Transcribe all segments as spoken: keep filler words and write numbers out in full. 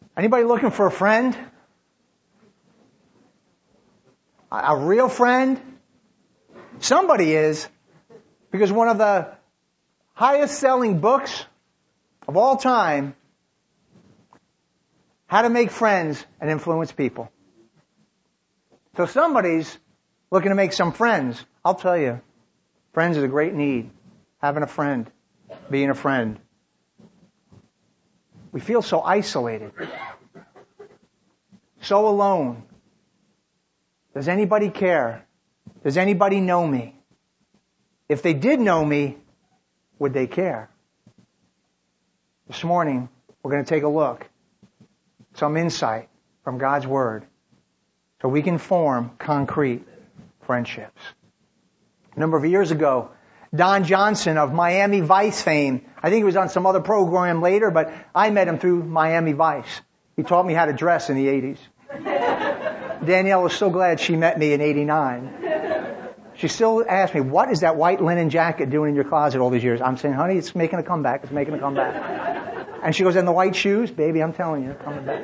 Anybody looking for a friend? A, a real friend? Somebody is, because one of the highest selling books of all time, How to Make Friends and Influence People. So somebody's looking to make some friends. I'll tell you, friends is a great need. Having a friend, being a friend. We feel so isolated, so alone. Does anybody care? Does anybody know me? If they did know me, would they care? This morning, we're going to take a look, some insight from God's Word, so we can form concrete friendships. A number of years ago, Don Johnson of Miami Vice fame, I think he was on some other program later, but I met him through Miami Vice. He taught me how to dress in the eighties. Danielle was so glad she met me in eighty-nine. She still asks me, what is that white linen jacket doing in your closet all these years? I'm saying, honey, it's making a comeback. It's making a comeback. And she goes, and the white shoes? Baby, I'm telling you, coming back.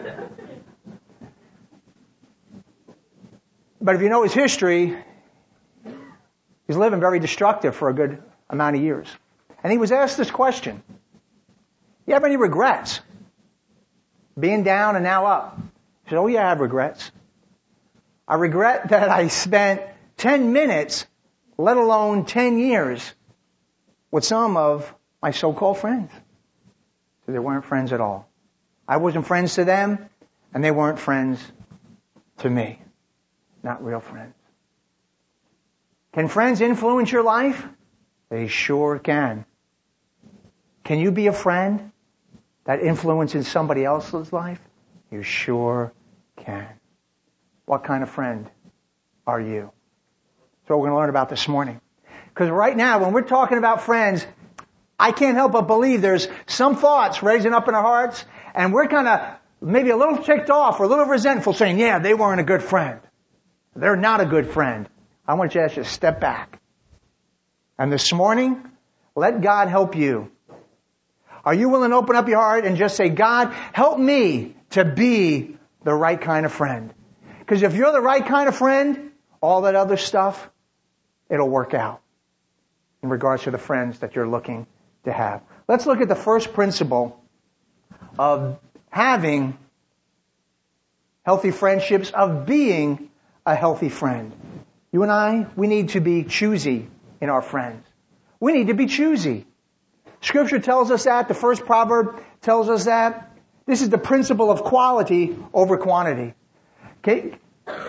But if you know his history, he's living very destructive for a good amount of years. And he was asked this question. You have any regrets? Being down and now up. He said, oh yeah, I have regrets. I regret that I spent ten minutes, let alone ten years, with some of my so-called friends. So they weren't friends at all. I wasn't friends to them, and they weren't friends to me. Not real friends. Can friends influence your life? They sure can. Can you be a friend that influences somebody else's life? You sure can. What kind of friend are you? That's what we're going to learn about this morning. Because right now, when we're talking about friends, I can't help but believe there's some thoughts raising up in our hearts, and we're kind of maybe a little ticked off or a little resentful, saying, yeah, they weren't a good friend. They're not a good friend. I want you to ask you to step back. And this morning, let God help you. Are you willing to open up your heart and just say, God, help me to be the right kind of friend? Because if you're the right kind of friend, all that other stuff, it'll work out in regards to the friends that you're looking to have. Let's look at the first principle of having healthy friendships, of being a healthy friend. You and I, we need to be choosy in our friends. We need to be choosy. Scripture tells us that. The first proverb tells us that. This is the principle of quality over quantity. Okay?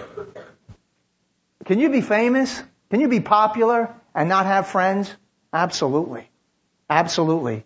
Can you be famous? Can you be popular and not have friends? Absolutely. Absolutely.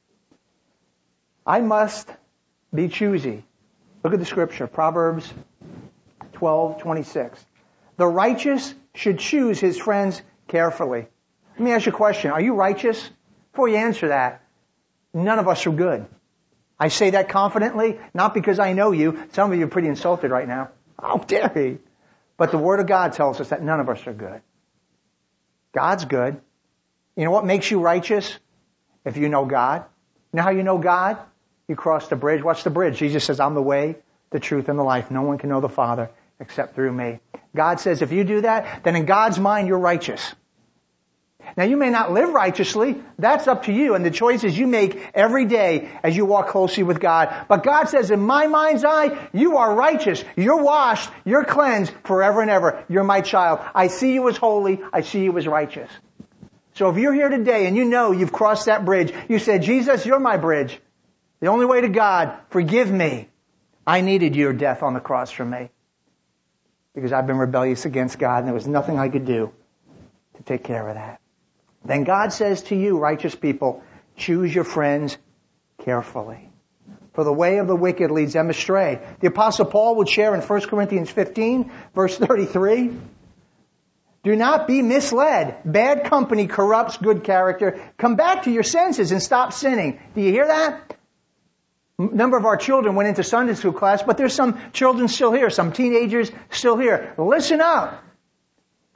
I must be choosy. Look at the scripture, Proverbs twelve twenty-six. The righteous should choose his friends carefully. Let me ask you a question. Are you righteous? Before you answer that, none of us are good. I say that confidently, not because I know you. Some of you are pretty insulted right now. How dare he? But the Word of God tells us that none of us are good. God's good. You know what makes you righteous? If you know God. You know how you know God? You cross the bridge. What's the bridge? Jesus says, I'm the way, the truth, and the life. No one can know the Father except through me. God says if you do that, then in God's mind you're righteous. Now you may not live righteously. That's up to you and the choices you make every day as you walk closely with God. But God says in my mind's eye, you are righteous. You're washed. You're cleansed forever and ever. You're my child. I see you as holy. I see you as righteous. So if you're here today and you know you've crossed that bridge, you said, Jesus, you're my bridge. The only way to God, forgive me. I needed your death on the cross for me. Because I've been rebellious against God and there was nothing I could do to take care of that. Then God says to you, righteous people, choose your friends carefully. For the way of the wicked leads them astray. The Apostle Paul would share in First Corinthians fifteen, verse thirty-three, do not be misled. Bad company corrupts good character. Come back to your senses and stop sinning. Do you hear that? A number of our children went into Sunday school class, but there's some children still here, some teenagers still here. Listen up. It's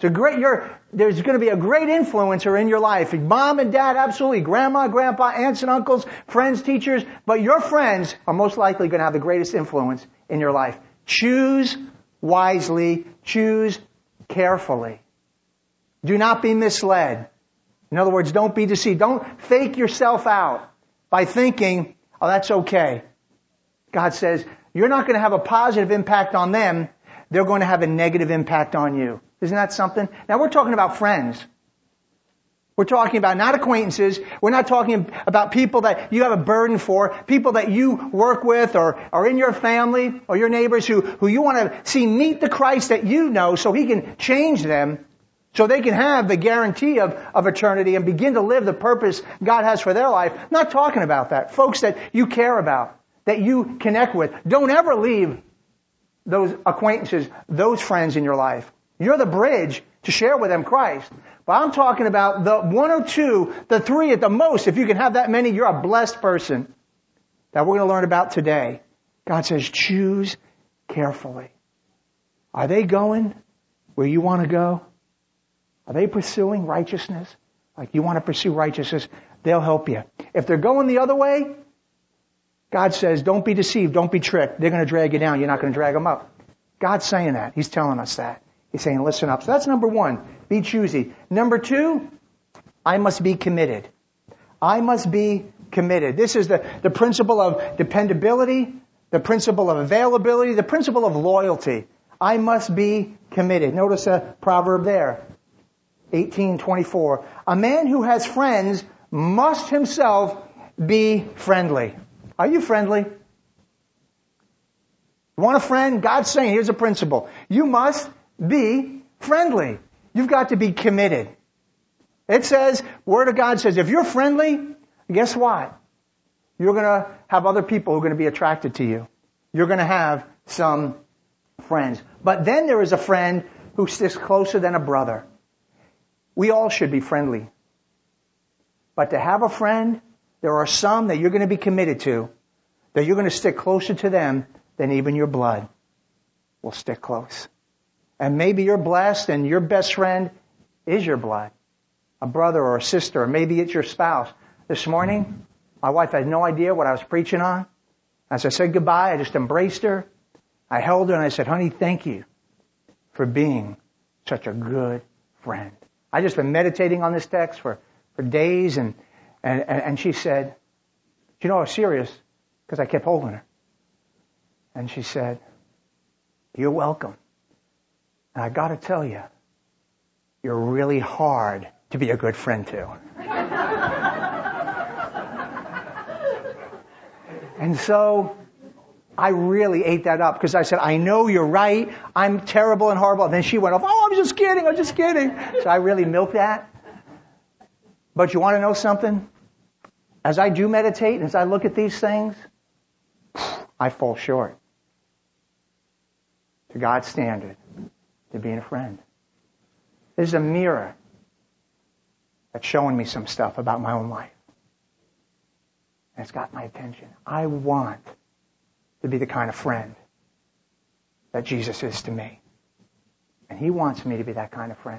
It's a great, you're, there's going to be a great influencer in your life. Mom and dad, absolutely. Grandma, grandpa, aunts and uncles, friends, teachers. But your friends are most likely going to have the greatest influence in your life. Choose wisely. Choose carefully. Do not be misled. In other words, don't be deceived. Don't fake yourself out by thinking, oh, that's okay. God says, you're not going to have a positive impact on them. They're going to have a negative impact on you. Isn't that something? Now we're talking about friends. We're talking about not acquaintances. We're not talking about people that you have a burden for, people that you work with or are in your family or your neighbors who, who you want to see meet the Christ that you know so He can change them so they can have the guarantee of, of eternity and begin to live the purpose God has for their life. I'm not talking about that. Folks that you care about, that you connect with. Don't ever leave those acquaintances, those friends in your life. You're the bridge to share with them Christ. But I'm talking about the one or two, the three at the most. If you can have that many, you're a blessed person. That we're going to learn about today. God says, choose carefully. Are they going where you want to go? Are they pursuing righteousness? Like you want to pursue righteousness, they'll help you. If they're going the other way, God says, don't be deceived, don't be tricked. They're going to drag you down, you're not going to drag them up. God's saying that. He's telling us that. He's saying, listen up. So that's number one. Be choosy. Number two, I must be committed. I must be committed. This is the, the principle of dependability, the principle of availability, the principle of loyalty. I must be committed. Notice a proverb there. eighteen twenty-four. A man who has friends must himself be friendly. Are you friendly? You want a friend? God's saying, here's a principle. You must be friendly. You've got to be committed. It says, Word of God says, if you're friendly, guess what? You're going to have other people who are going to be attracted to you. You're going to have some friends. But then there is a friend who sticks closer than a brother. We all should be friendly. But to have a friend, there are some that you're going to be committed to, that you're going to stick closer to them than even your blood will stick close. And maybe you're blessed and your best friend is your blood, a brother or a sister, or maybe it's your spouse. This morning, my wife had no idea what I was preaching on. As I said goodbye, I just embraced her. I held her and I said, honey, thank you for being such a good friend. I just been meditating on this text for, for days and, and, and she said, you know, I was serious because I kept holding her. And she said, you're welcome. And I got to tell you, you're really hard to be a good friend to. And so I really ate that up because I said, I know you're right. I'm terrible and horrible. And then she went off, oh, I'm just kidding. I'm just kidding. So I really milked that. But you want to know something? As I do meditate and as I look at these things, I fall short to God's standard, to being a friend. There's a mirror that's showing me some stuff about my own life. And it's got my attention. I want to be the kind of friend that Jesus is to me. And He wants me to be that kind of friend.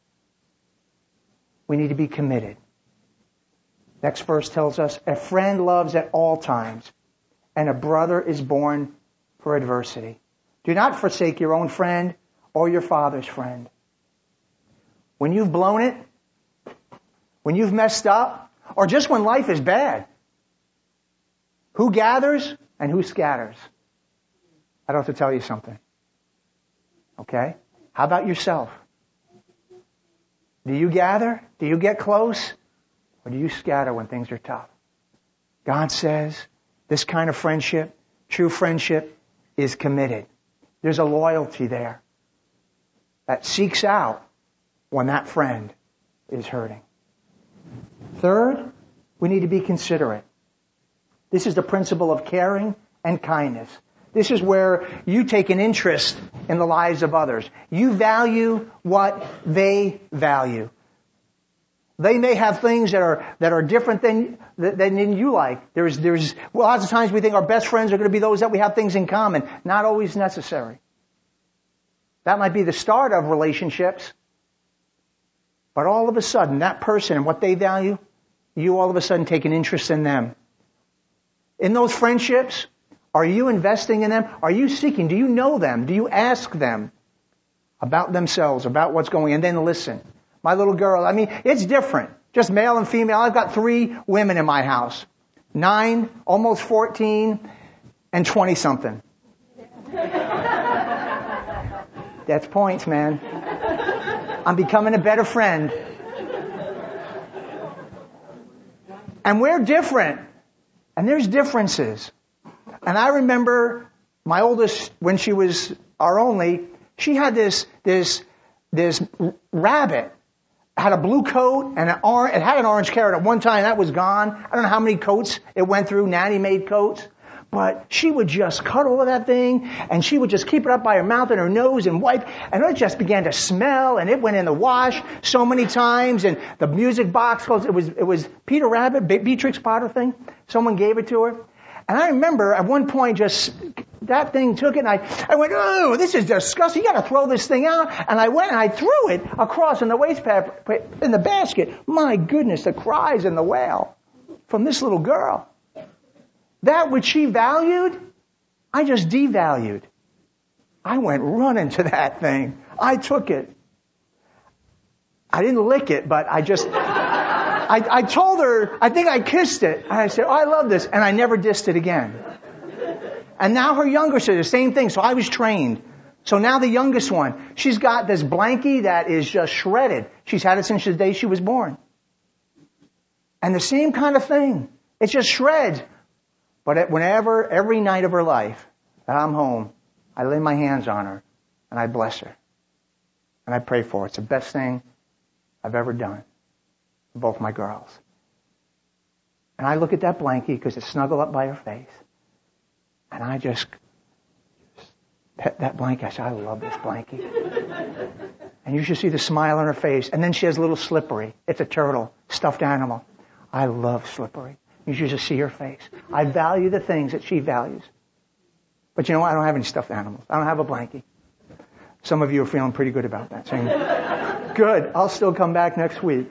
We need to be committed. Next verse tells us, a friend loves at all times, and a brother is born for adversity. Do not forsake your own friend or your father's friend. When you've blown it, when you've messed up, or just when life is bad, who gathers and who scatters? I don't have to tell you something. Okay? How about yourself? Do you gather? Do you get close? Or do you scatter when things are tough? God says this kind of friendship, true friendship, is committed. There's a loyalty there that seeks out when that friend is hurting. Third, we need to be considerate. This is the principle of caring and kindness. This is where you take an interest in the lives of others. You value what they value. They may have things that are that are different than than you like. There's there's well, lots of times we think our best friends are going to be those that we have things in common. Not always necessary. That might be the start of relationships, But all of a sudden, that person and what they value, you all of a sudden take an interest in them. In those friendships, are you investing in them? Are you seeking? Do you know them? Do you ask them about themselves, about what's going on? And then listen. My little girl, I mean, it's different. Just male and female. I've got three women in my house. Nine, almost fourteen, and twenty-something. That's points, man. I'm becoming a better friend. And we're different. And there's differences. And I remember my oldest, when she was our only, she had this, this, this rabbit. Had a blue coat and an orange, it had an orange carrot at one time. That was gone. I don't know how many coats it went through, Nanny made coats. But she would just cuddle with that thing, and she would just keep it up by her mouth and her nose and wipe, and it just began to smell, and it went in the wash so many times, and the music box, it was, it was Peter Rabbit, Beatrix Potter thing. Someone gave it to her. And I remember at one point just, that thing took it, and I, I went, oh, this is disgusting. You gotta throw this thing out. And I went and I threw it across in the wastebasket, in the basket. My goodness, the cries and the wail from this little girl. That which she valued, I just devalued. I went running to that thing. I took it. I didn't lick it, but I just, I, I told her, I think I kissed it. And I said, oh, I love this. And I never dissed it again. And now her younger sister, the same thing. So I was trained. So now the youngest one, she's got this blankie that is just shredded. She's had it since the day she was born. And the same kind of thing. It's just shreds. But whenever, every night of her life that I'm home, I lay my hands on her and I bless her. And I pray for her. It's the best thing I've ever done for both my girls. And I look at that blankie because it's snuggled up by her face. And I just pet that blankie. I say, I love this blankie. And you should see the smile on her face. And then she has a little Slippery. It's a turtle, stuffed animal. I love Slippery. You should just see her face. I value the things that she values. But you know what? I don't have any stuffed animals. I don't have a blankie. Some of you are feeling pretty good about that. Saying, good, I'll still come back next week.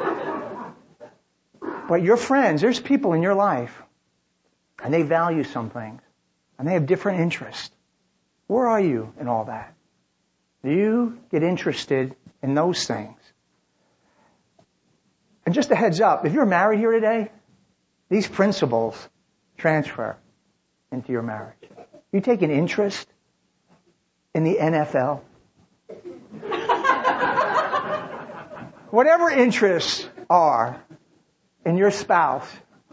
But your friends, there's people in your life, and they value some things, and they have different interests. Where are you in all that? Do you get interested in those things? And just a heads up, if you're married here today, these principles transfer into your marriage. You take an interest in the N F L. Whatever interests are in your spouse,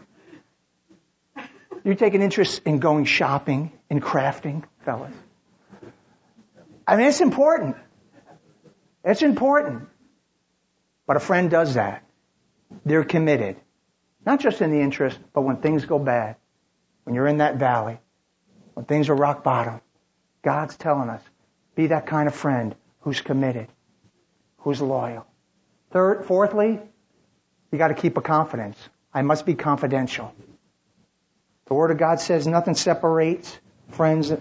you take an interest in going shopping, in crafting, fellas. I mean, it's important. It's important. But a friend does that. They're committed. Not just in the interest, but when things go bad, when you're in that valley, when things are rock bottom, God's telling us, be that kind of friend who's committed, who's loyal. Third, fourthly, you got to keep a confidence. I must be confidential. The Word of God says nothing separates friends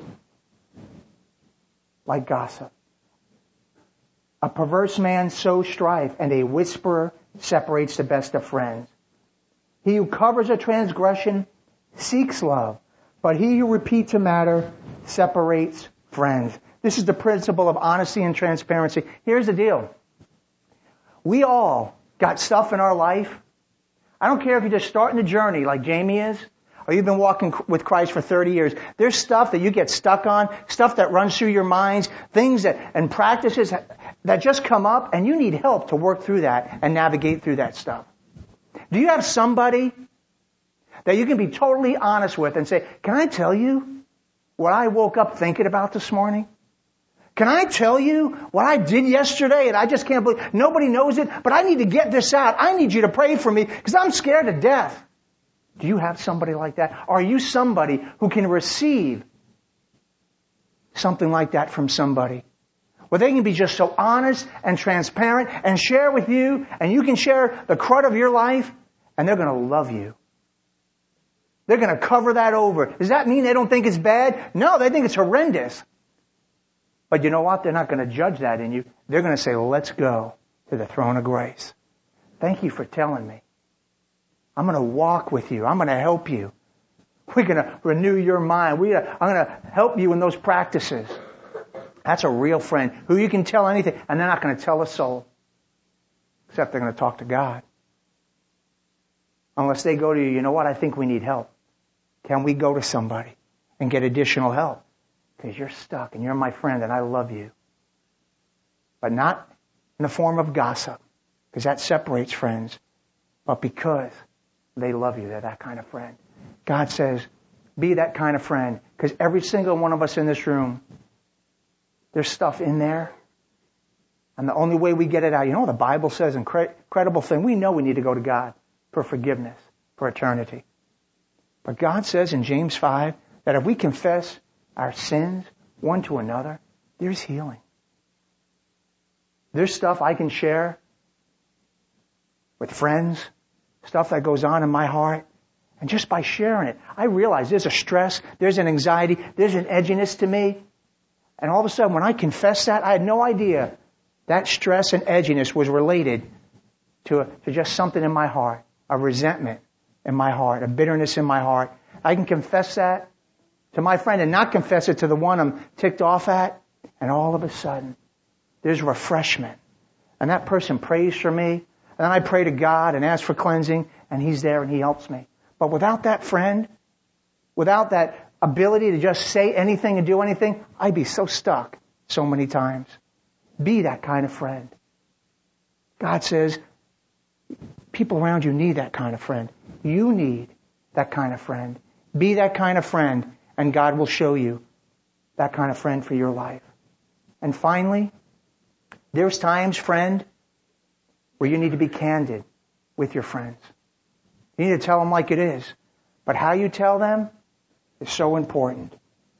like gossip. A perverse man sows strife, and a whisperer separates the best of friends. He who covers a transgression seeks love, but he who repeats a matter separates friends. This is the principle of honesty and transparency. Here's the deal. We all got stuff in our life. I don't care if you're just starting the journey like Jamie is, or you've been walking with Christ for thirty years. There's stuff that you get stuck on, stuff that runs through your minds, things that, and practices that just come up, and you need help to work through that and navigate through that stuff. Do you have somebody that you can be totally honest with and say, can I tell you what I woke up thinking about this morning? Can I tell you what I did yesterday and I just can't believe, nobody knows it, but I need to get this out. I need you to pray for me because I'm scared to death. Do you have somebody like that? Are you somebody who can receive something like that from somebody? Where they can be just so honest and transparent and share with you, and you can share the crud of your life, and they're going to love you. They're going to cover that over. Does that mean they don't think it's bad? No, they think it's horrendous. But you know what? They're not going to judge that in you. They're going to say, let's go. to the throne of grace. Thank you for telling me. I'm going to walk with you. I'm going to help you. We're going to renew your mind. We, I'm going to help you in those practices. That's a real friend who you can tell anything, and they're not going to tell a soul, except they're going to talk to God. Unless they go to you, you know what, I think we need help. Can we go to somebody and get additional help? Because you're stuck, and you're my friend, and I love you. But not in the form of gossip, because that separates friends, but because they love you. They're that kind of friend. God says, be that kind of friend, because every single one of us in this room, there's stuff in there, and the only way we get it out, you know what the Bible says, incredible thing, we know we need to go to God for forgiveness, for eternity. But God says in James five that if we confess our sins one to another, there's healing. There's stuff I can share with friends, stuff that goes on in my heart. And just by sharing it, I realize there's a stress, there's an anxiety, there's an edginess to me. And all of a sudden, when I confess that, I had no idea that stress and edginess was related to, a, to just something in my heart, a resentment in my heart, a bitterness in my heart. I can confess that to my friend and not confess it to the one I'm ticked off at. And all of a sudden, there's refreshment. And that person prays for me. And then I pray to God and ask for cleansing. And He's there and He helps me. But without that friend, without that ability to just say anything and do anything, I'd be so stuck so many times. Be that kind of friend. God says, people around you need that kind of friend. You need that kind of friend. Be that kind of friend, and God will show you that kind of friend for your life. And finally, there's times, friend, where you need to be candid with your friends. You need to tell them like it is. But how you tell them is so important.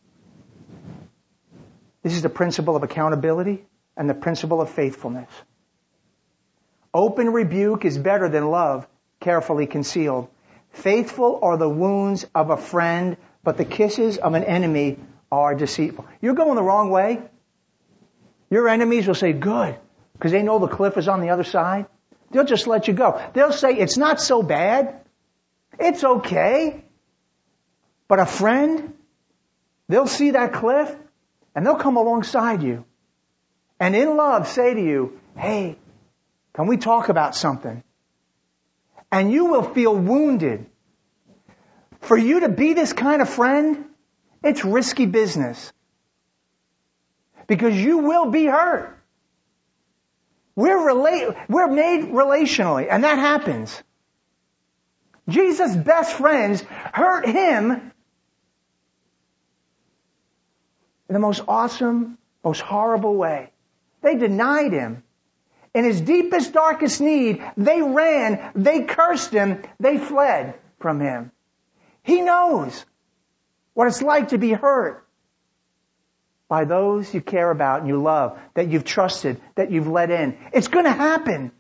This is the principle of accountability and the principle of faithfulness. Open rebuke is better than love carefully concealed. Faithful are the wounds of a friend, but the kisses of an enemy are deceitful. You're going the wrong way. Your enemies will say, good, because they know the cliff is on the other side. They'll just let you go. They'll say, it's not so bad. It's okay. But a friend, they'll see that cliff, and they'll come alongside you. And in love say to you, hey, can we talk about something? And you will feel wounded. For you to be this kind of friend, it's risky business. Because you will be hurt. We're relate, we're made relationally, and that happens. Jesus' best friends hurt Him in the most awesome, most horrible way. They denied Him. In His deepest, darkest need, they ran, they cursed Him, they fled from Him. He knows what it's like to be hurt by those you care about and you love, that you've trusted, that you've let in. It's going to happen.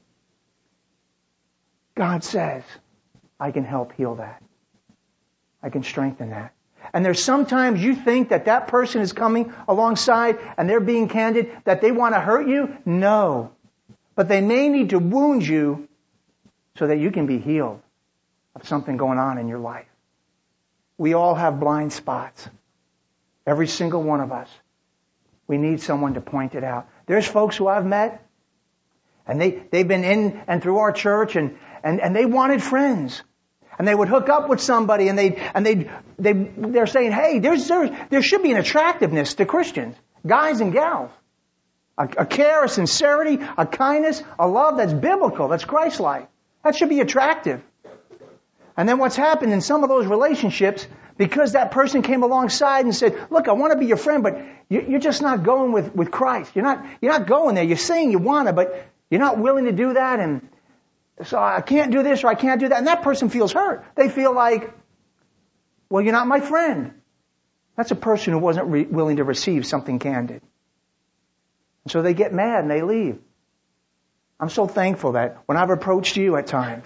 God says, I can help heal that. I can strengthen that. And there's sometimes you think that that person is coming alongside and they're being candid, that they want to hurt you. No. But they may need to wound you so that you can be healed of something going on in your life. We all have blind spots. Every single one of us. We need someone to point it out. There's folks who I've met, and they, they've been in and through our church, and, and, and they wanted friends. And they would hook up with somebody, and they and they they they're saying, hey, there's there, there should be an attractiveness to Christians, guys and gals. A, a care, a sincerity, a kindness, a love that's biblical, that's Christ-like. That should be attractive. And then what's happened in some of those relationships, because that person came alongside and said, look, I want to be your friend, but you're just not going with, with Christ. You're not, you're not going there. You're saying you want to, but you're not willing to do that. And so I can't do this or I can't do that. And that person feels hurt. They feel like, well, you're not my friend. That's a person who wasn't re- willing to receive something candid. And so they get mad and they leave. I'm so thankful that when I've approached you at times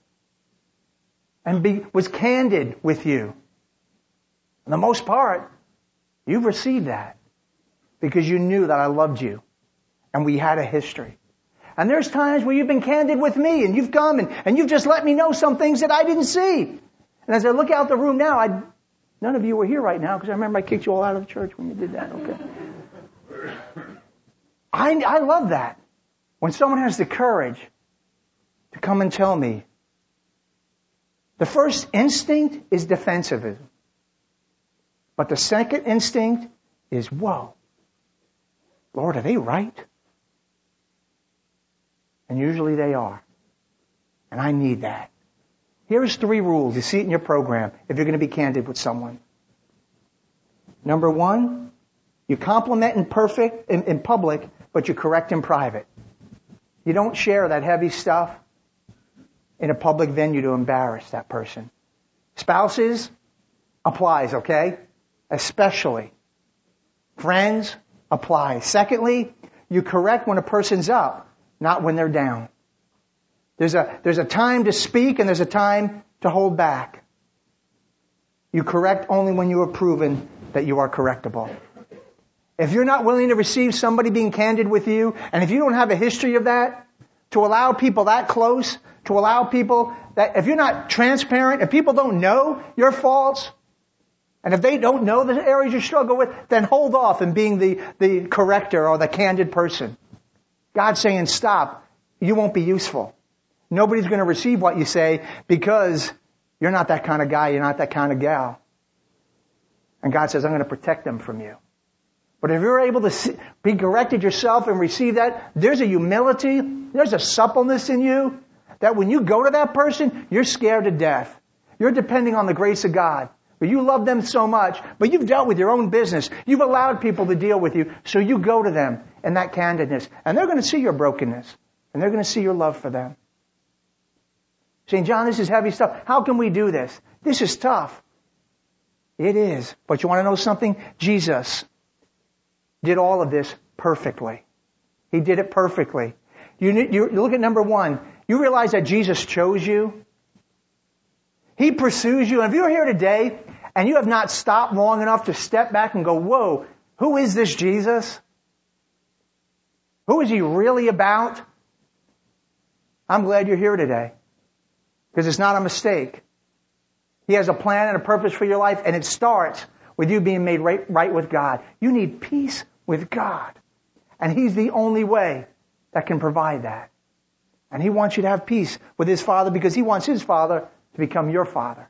and be, was candid with you, for the most part, you've received that because you knew that I loved you and we had a history. And there's times where you've been candid with me and you've come and, and you've just let me know some things that I didn't see. And as I look out the room now, I, none of you were here right now because I remember I kicked you all out of the church when you did that. Okay. I, I love that. When someone has the courage to come and tell me. The first instinct is defensivism. But the second instinct is, whoa, Lord, are they right? And usually they are. And I need that. Here's three rules. You see it in your program if you're going to be candid with someone. Number one, you compliment in perfect in, in public, but you correct in private. You don't share that heavy stuff in a public venue to embarrass that person. Spouses, applies, okay? Especially. Friends, applies. Secondly, you correct when a person's up, not when they're down. There's a, there's a time to speak and there's a time to hold back. You correct only when you are proven that you are correctable. If you're not willing to receive somebody being candid with you, and if you don't have a history of that, to allow people that close, to allow people that, if you're not transparent, if people don't know your faults, and if they don't know the areas you struggle with, then hold off in being the, the corrector or the candid person. God's saying, stop. You won't be useful. Nobody's going to receive what you say because you're not that kind of guy, you're not that kind of gal. And God says, I'm going to protect them from you. But if you're able to see, be corrected yourself and receive that, there's a humility, there's a suppleness in you that when you go to that person, you're scared to death. You're depending on the grace of God. But you love them so much, but you've dealt with your own business. You've allowed people to deal with you, so you go to them in that candidness. And they're going to see your brokenness, and they're going to see your love for them. Saying, John, this is heavy stuff. How can we do this? This is tough. It is. But you want to know something? Jesus did all of this perfectly. He did it perfectly. You, you look at number one. You realize that Jesus chose you. He pursues you. And if you're here today and you have not stopped long enough to step back and go, whoa, who is this Jesus? Who is he really about? I'm glad you're here today. Because it's not a mistake. He has a plan and a purpose for your life, and it starts with you being made right, right with God. You need peace with God. And He's the only way that can provide that. And He wants you to have peace with His Father because He wants His Father to become your Father.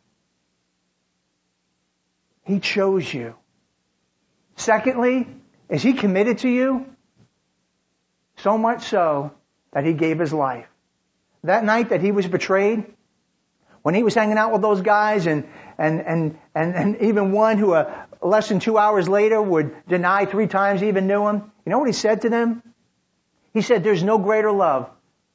He chose you. Secondly, is He committed to you? So much so that He gave His life. That night that He was betrayed, when He was hanging out with those guys and, and, and, and, and even one who uh, less than two hours later would deny three times he even knew Him, you know what He said to them? He said, there's no greater love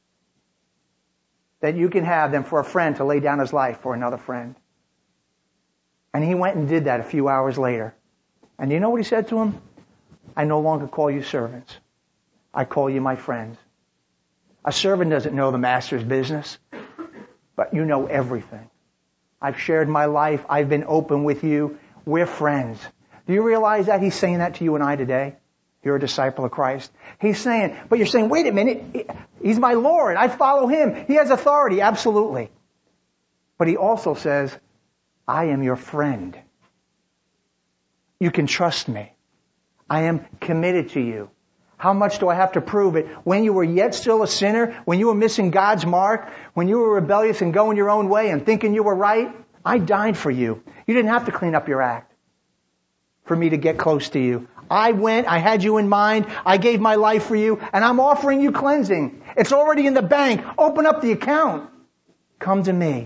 that you can have than for a friend to lay down his life for another friend. And He went and did that a few hours later. And you know what He said to him? I no longer call you servants. I call you my friends. A servant doesn't know the master's business, but you know everything. I've shared my life. I've been open with you. We're friends. Do you realize that He's saying that to you and I today? You're a disciple of Christ. He's saying, but you're saying, wait a minute, He's my Lord. I follow Him. He has authority. Absolutely. But He also says, I am your friend. You can trust me. I am committed to you. How much do I have to prove it? When you were yet still a sinner, when you were missing God's mark, when you were rebellious and going your own way and thinking you were right, I died for you. You didn't have to clean up your act for me to get close to you. I went, I had you in mind, I gave my life for you, and I'm offering you cleansing. It's already in the bank. Open up the account. Come to me.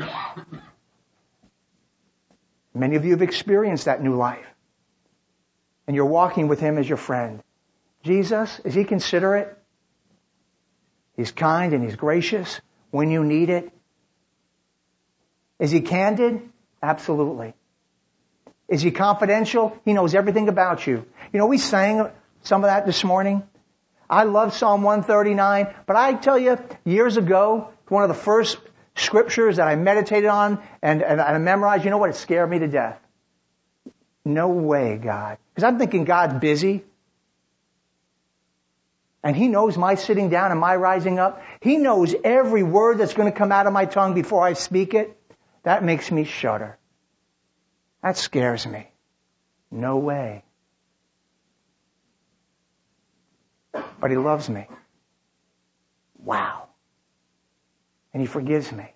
Many of you have experienced that new life. And you're walking with Him as your friend. Jesus, is He considerate? He's kind and He's gracious when you need it. Is He candid? Absolutely. Is He confidential? He knows everything about you. You know, we sang some of that this morning. I love Psalm one thirty-nine, but I tell you, years ago, one of the first scriptures that I meditated on and, and I memorized, you know what? It scared me to death. No way, God. Because I'm thinking God's busy. And He knows my sitting down and my rising up. He knows every word that's going to come out of my tongue before I speak it. That makes me shudder. That scares me. No way. But He loves me. Wow. And He forgives me.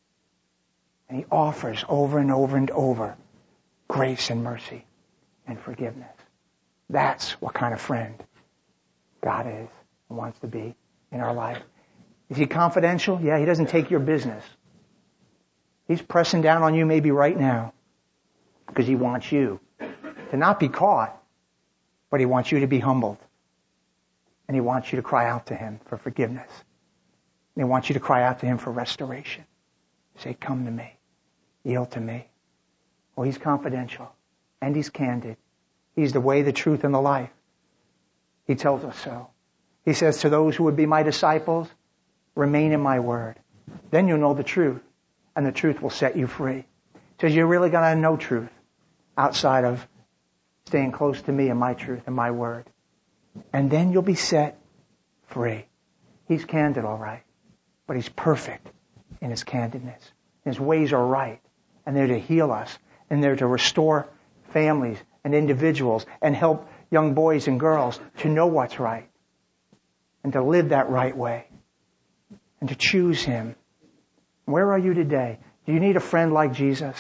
And He offers over and over and over grace and mercy and forgiveness. That's what kind of friend God is and wants to be in our life. Is He confidential? Yeah, He doesn't take your business. He's pressing down on you maybe right now because He wants you to not be caught, but He wants you to be humbled. And He wants you to cry out to Him for forgiveness. And He wants you to cry out to Him for restoration. Say, come to me. Yield to me. Well, He's confidential. And He's candid. He's the way, the truth, and the life. He tells us so. He says to those who would be my disciples, remain in my word. Then you'll know the truth. And the truth will set you free. He says you're really going to know truth outside of staying close to me and my truth and my word. And then you'll be set free. He's candid, all right. But He's perfect in His candidness. His ways are right. And they're to heal us. And they're to restore families and individuals and help young boys and girls to know what's right. And to live that right way. And to choose Him. Where are you today? Do you need a friend like Jesus?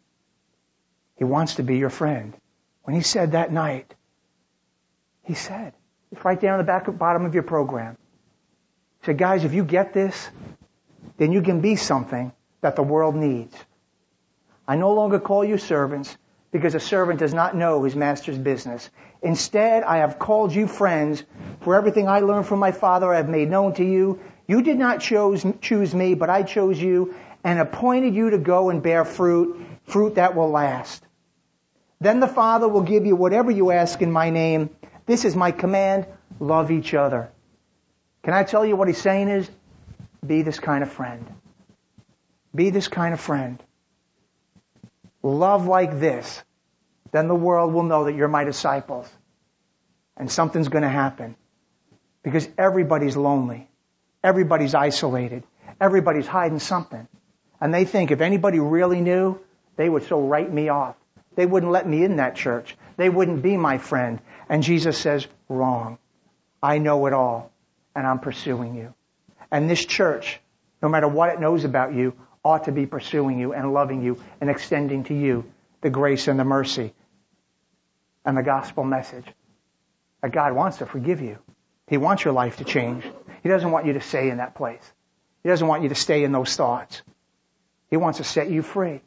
He wants to be your friend. When He said that night, He said, it's right down the back bottom of your program. He said, guys, if you get this, then you can be something that the world needs. I no longer call you servants because a servant does not know his master's business. Instead, I have called you friends, for everything I learned from my Father I have made known to you. You did not choose, choose me, but I chose you and appointed you to go and bear fruit, fruit that will last. Then the Father will give you whatever you ask in my name. This is my command, love each other. Can I tell you what He's saying is, be this kind of friend. Be this kind of friend. Love like this. Then the world will know that you're my disciples. And something's going to happen. Because everybody's lonely. Everybody's isolated. Everybody's hiding something. And they think if anybody really knew, they would so write me off. They wouldn't let me in that church. They wouldn't be my friend. And Jesus says, wrong. I know it all. And I'm pursuing you. And this church, no matter what it knows about you, ought to be pursuing you and loving you and extending to you the grace and the mercy and the gospel message. That God wants to forgive you. He wants your life to change. He doesn't want you to stay in that place. He doesn't want you to stay in those thoughts. He wants to set you free.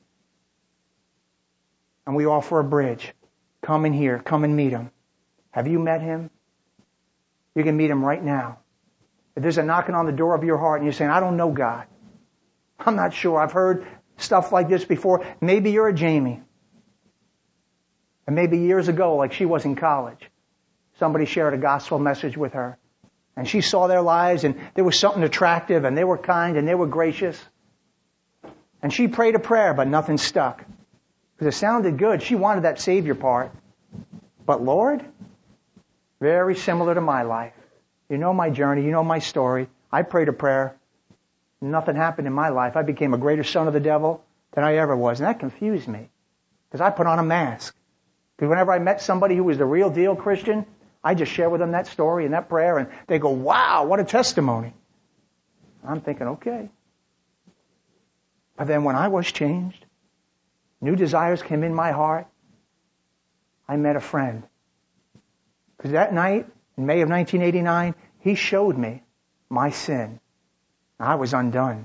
And we offer a bridge. Come in here. Come and meet Him. Have you met Him? You can meet Him right now. If there's a knocking on the door of your heart and you're saying, I don't know God. I'm not sure. I've heard stuff like this before. Maybe you're a Jamie. And maybe years ago, like she was in college, somebody shared a gospel message with her. And she saw their lives and there was something attractive and they were kind and they were gracious. And she prayed a prayer, but nothing stuck. Because it sounded good. She wanted that Savior part. But Lord, very similar to my life. You know my journey. You know my story. I prayed a prayer. Nothing happened in my life. I became a greater son of the devil than I ever was. And that confused me. Because I put on a mask. Because whenever I met somebody who was the real deal Christian, I just share with them that story and that prayer. And they go, wow, what a testimony. I'm thinking, okay. But then when I was changed, new desires came in my heart, I met a friend. Because that night, in May of nineteen eighty-nine, he showed me my sin. I was undone.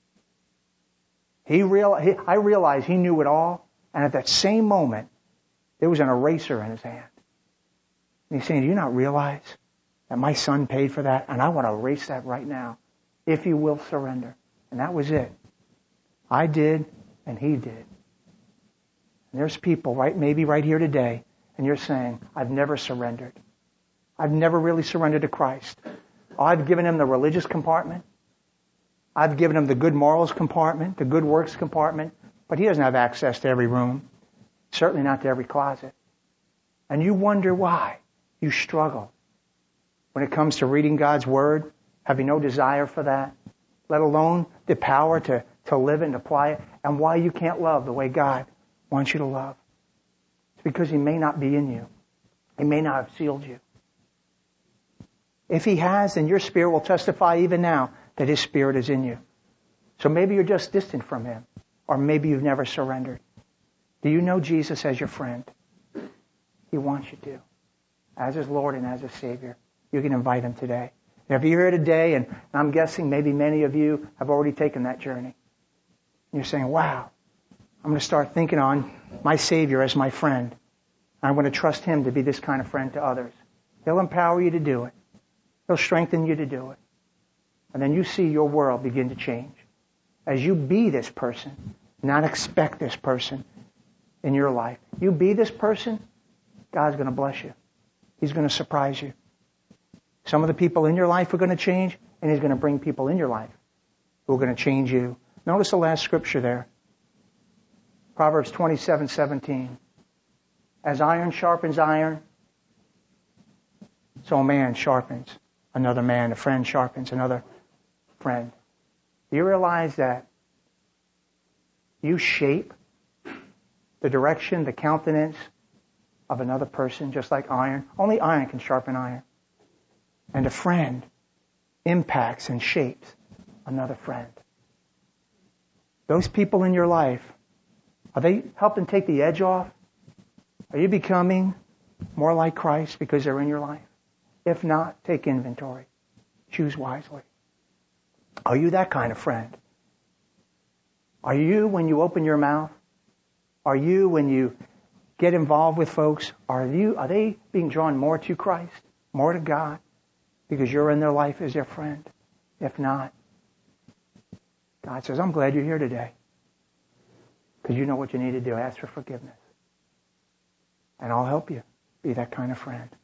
He real, he, I realized he knew it all, and at that same moment, there was an eraser in his hand. And he's saying, do you not realize that my son paid for that? And I want to erase that right now, if you will surrender. And that was it. I did, and he did. And there's people, right, maybe right here today, and you're saying, I've never surrendered. I've never really surrendered to Christ. Oh, I've given him the religious compartment. I've given him the good morals compartment, the good works compartment, but he doesn't have access to every room, certainly not to every closet. And you wonder why. You struggle. when it comes to reading God's Word? Have you no desire for that? Let alone the power to, to live it and apply it? And why you can't love the way God wants you to love? It's because He may not be in you. He may not have sealed you. If He has, then your spirit will testify even now that His Spirit is in you. So maybe you're just distant from Him. Or maybe you've never surrendered. Do you know Jesus as your friend? He wants you to. As His Lord and as His Savior. You can invite Him today. And if you're here today, and I'm guessing maybe many of you have already taken that journey. And you're saying, wow, I'm going to start thinking on my Savior as my friend. I'm going to trust Him to be this kind of friend to others. He'll empower you to do it. He'll strengthen you to do it. And then you see your world begin to change. As you be this person, not expect this person in your life. You be this person, God's going to bless you. He's going to surprise you. Some of the people in your life are going to change, and He's going to bring people in your life who are going to change you. Notice the last scripture there. Proverbs twenty-seven seventeen. As iron sharpens iron, so a man sharpens another man. A friend sharpens another friend. Do you realize that you shape the direction, the countenance of another person just like iron? Only iron can sharpen iron. And a friend impacts and shapes another friend. Those people in your life, are they helping take the edge off? Are you becoming more like Christ because they're in your life? If not, take inventory. Choose wisely. Are you that kind of friend? Are you, when you open your mouth? Are you, when you get involved with folks, are you, are they being drawn more to Christ, more to God, because you're in their life as their friend? If not, God says, I'm glad you're here today, because you know what you need to do. Ask for forgiveness. And I'll help you be that kind of friend.